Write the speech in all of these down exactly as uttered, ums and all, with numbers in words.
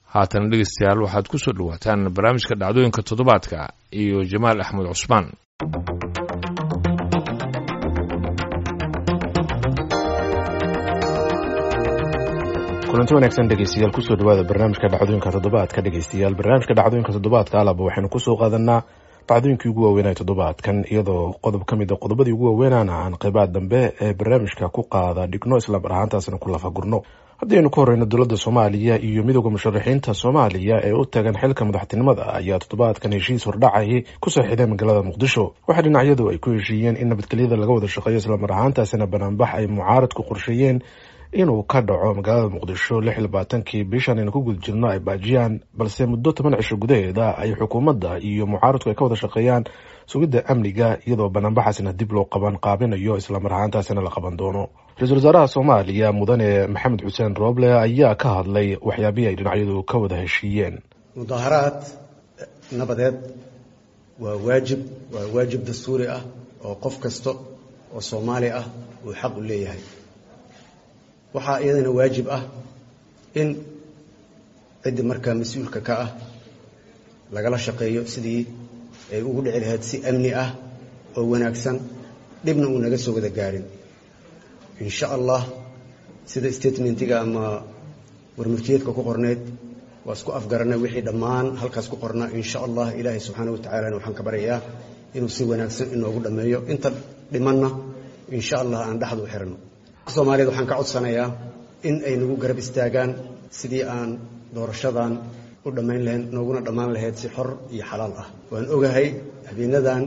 haatan dhegeystayaal waxaad ku soo dhawaataan barnaamijka dhacdooyinka toddobaadka iyo Jamaal Axmed Cusmaan. kulanti wanaagsan dhegeystayaal kusoo dhawaada barnaamijka dhacdooyinka toddobaadka dhegeystayaal barnaamijka dhacdooyinka toddobaadka alaba waxaynu kusoo qaadanaa dhacdooyinkii ugu waaweynaa toddobaadkan iyadoo qodob ka mid a qodobadii ugu waaweynaan aan qaybaha dambe ee barnaamijka ku qaada dhigno isla mar ahaantaasna ku lafagurno. haddaynu ka horeyno dowladda soomaaliya iyo midowda musharaxiinta soomaaliya ee u tagan xilka madaxtinimada ayaa toddobaadkan heshiis hordhacahi ku saaxiiday magaalada muqdisho. waxaa dhinacyadu ay ku heshiiyeen in nabadgelyada laga wada shaqeeyo isla mar ahaantaasina banaanbax ay mucaaradku qorsheeyeen inuu ka dhaco magaalada muqdisho lix iyo labaatankii bishan aynu ku guda jirno ay baajiyaan, balse muddo toban cisho gudaheeda ay xukuumadda iyo mucaaradku ay ka wada shaqeeyaan sugidda amniga iyadoo banaanbaxaasina dib loo qaban qaabinayo isla mar ahaantaasina la qaban doono. ra-iisul wasaaraha soomaaliya mudane maxamed xuseen rooble ayaa ka hadlay waxyaabihii ay dhinacyadu ka wada heshiiyeen. mudaharaad nabadeed waa waajib waa waajib dastuuri ah oo qof kasta oo soomaali ah uu xaq u leeyahay. waxaa iyadana waajib ah in ciddi markaa mas-uulka ka ah lagala shaqeeyo sidii ay ugu dhici lahayd si amni ah oo wanaagsan, dhibna uu naga soo wada gaarin. insha allah sida statementiga ama warmurtiyeedka ku qorneyd waa isku afgaranay wixii dhammaan halkaas ku qornaa. insha allah ilaahay subxaana wa tacaala waxaan ka baryayaa inuu si wanaagsan inoogu dhammeeyo, inta dhimanna insha allah aan dhexda u xirano. soomaaliyeed waxaan ka codsanayaa in ay nagu garab istaagaan sidii aan doorashadan u dhammayn lahayn, nooguna dhammaan lahayd si xor iyo xalaal ah. waan ogahay habeenadan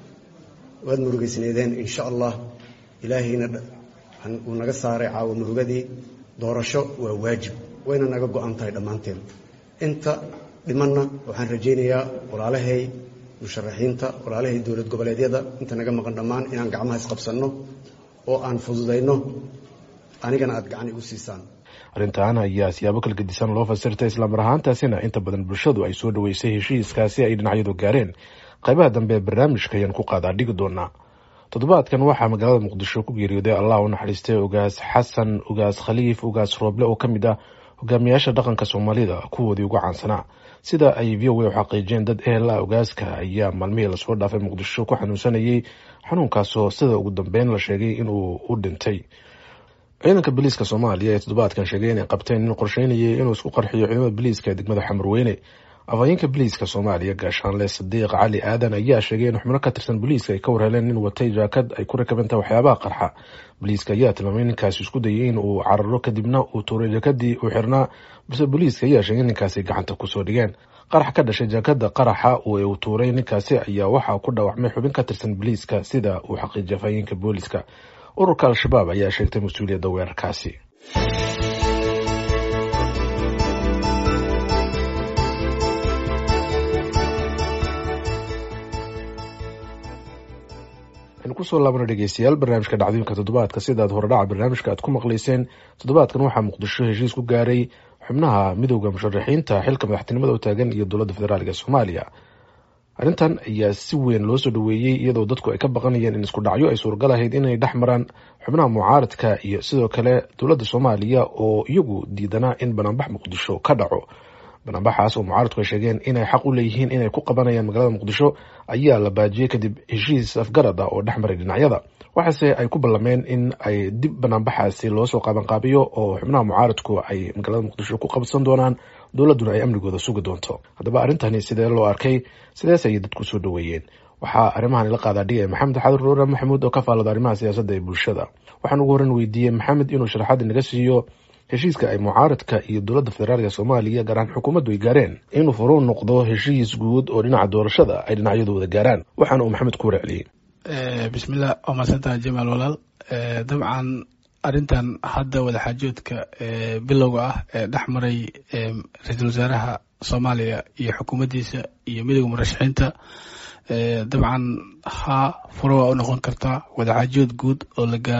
waad murugaysneedeen. insha allah ilaahayna uu naga saaray caawa murugadii. doorasho waa waajib, wayna naga go-an tahay dhammaanteen. inta dhimanna waxaan rajaynayaa walaalahay musharaxiinta, walaalahay dowlad goboleedyada inta naga maqan dhammaan inaan gacmaha isqabsanno oo aan fududayno, anigana aad gacan igu siisaan. arrintan ayaa siyaabo kala gedisan loo fasirtay isla mar ahaantaasina inta badan bulshadu ay soo dhaweysay heshiiskaasi ay dhinacyadu gaareen. qaybaha dambe ee barnaamijka ayaan ku qaadaa dhigi doonaa. toddobaadkan waxaa magaalada muqdisho ku geeriyooday allah u naxariistay ugaas xasan ugaas khaliif ugaas rooble oo ka mid ah hogaamiyaasha dhaqanka soomaalida kuwoodii ugu caansanaa. sida ay v o a u xaqiijeen dad ehel ah ugaaska ayaa maalmihii lasoo dhaafay muqdisho ku xanuunsanayay xanuunkaasoo sida ugu dambeyn la sheegay inuu u dhintay. ciidanka booliiska soomaaliya ee toddobaadkan sheegay inay qabteen in qorsheynayay inuu isku qarxiyo ciidamada booliiska ee degmada xamarweyne. afhayeenka booliiska soomaaliya gaashaanle sadiiq cali aadan ayaa sheegay in xubno ka tirsan booliiska ay ka warheleen nin watay jaakad ay ku rakabantay waxyaabaha qarxa. booliiska ayaa tilmaamay ninkaasi isku dayay in uu cararo kadibna uu tuuray jaakadii uu xirnaa, balse booliiska ayaa sheegay in ninkaasi gacanta kusoo dhigeen. qarax ka dhashay jaakada qaraxa uu tuuray ninkaasi ayaa waxaa ku dhaawacmay xubin ka tirsan booliiska sida uu xaqiijiyay afhayeenka booliiska. ururka al-shabaab ayaa sheegtay mas-uuliyadda weerarkaasi. kusoo laabana dhegeystayaal barnaamijka dhacdooyinka toddobaadka. sidaad horedhaca barnaamijka aad ku maqlayseen, toddobaadkan waxaa muqdisho heshiis ku gaaray xubnaha midowda musharaxiinta xilka madaxtinimada u taagan iyo dowladda federaalk soomaaliya. arrintan ayaa si weyn loo soo dhaweeyey iyadoo dadku ay ka baqanayeen in isku dhacyo ay suuragal ahayd inay dhex maraan xubnaha mucaaradka iyo sidoo kale dowladda soomaaliya oo iyagu diidanaa in banaanbax muqdisho ka dhaco. banaanbaxaas oo mucaaradku ay sheegeen inay xaq u leeyihiin inay ku qabanayaan magaalada muqdisho ayaa la baajiyey kadib heshiis afgarad ah oo dhex maray dhinacyada. waxaase ay ku ballameen in ay dib banaanbaxaasi loo soo qaabanqaabiyo oo xubnaha mucaaradku ay magaalada muqdisho ku qabsan doonaan, dowladduna ay amnigooda sugi doonto. haddaba arrintani sidee loo arkay, sidees ayay dadku soo dhaweeyeen? waxaa arrimahan ila qaadaa dhigay maxamed xadur roora maxamuud oo ka faallada arrimaha siyaasadda ee bulshada. waxaan ugu horreyn weydiiyey maxamed inuu sharaxaad naga siiyo heshiiska ay mucaaradka iyo dowladda federaalk soomaaliya gaar ahaan xukuumaddu ay gaareen inuu furuu noqdo heshiis guud oo dhinaca doorashada ay dhinacyadu wada gaaraan. waxaana uu maxamed ku warceliyey. bismillah, waa mahadsantaha jamaal walaal. dabcan arrintan hadda wadaxaajoodka bilowga ah ee dhex maray ra-iisul wasaaraha soomaaliya iyo xukuumaddiisa iyo midowda murashaxiinta, dabcan ha furo waa u noqon kartaa wadaxaajood guud oo la gaaro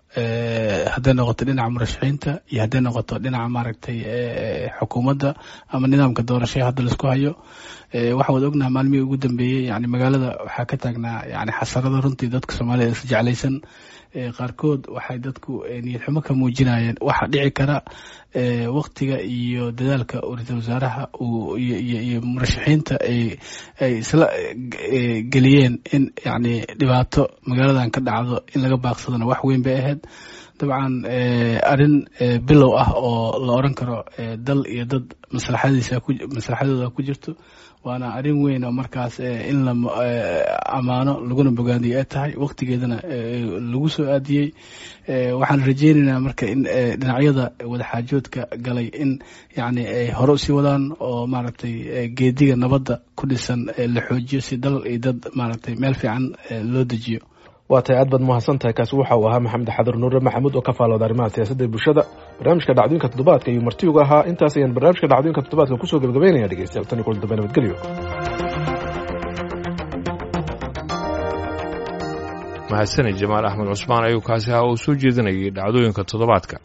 hadday noqoto dhinaca murashaxiinta iyo hadday noqoto dhinaca maaragtay xukuumadda ama nidaamka doorashada hadda laisku hayo. waxaan wada ognaha maalmihii ugu dambeeyey yani magaalada waxaa ka taagnaa yani xasarado runtii dadka soomaalida is jeclaysan. qaarkood waxay dadku niyad xumo ka muujinayeen waxa dhici kara waktiga iyo dadaalka ra-iisul wasaaraha iyo murashaxiinta ay isla geliyeen in yani dhibaato magaaladan ka dhacdo in laga baaqsadona wax weyn bay ahayd. dabcan arrin bilow ah oo la oran karo dal iyo dad maslaxadiisa maslaxadooda ku jirto, waana arrin weyn oo markaas in la ammaano laguna bogaadiyo ay tahay, waqtigeedana lagu soo aadiyey. waxaan rajeynaynaa marka in dhinacyada wadaxaajoodka galay in yani ay hore usii wadaan oo maaragtay geediga nabadda ku dhisan la xoojiyo si dal iyo dad maaragtay meel fiican loo dejiyo. waa tahay aad baad mahadsan tahay. kaasi waxa uu ahaa maxamed xadur nuure maxamuud oo ka faalooda arrimaha siyaasadda ee bulshada. barnaamijka dhacdooyinka toddobaadka iyo marti uga ahaa. intaas ayaan barnaamijka dhacdooyinka toddobaadka kusoo gabagabeynaya dhegeystayaal. tan iyo kulan dambe nabadgelyo. mahadsanid jamaal axmed cusmaan ayuu kaasi ahaa oo soo jeedinayay dhacdooyinka toddobaadka.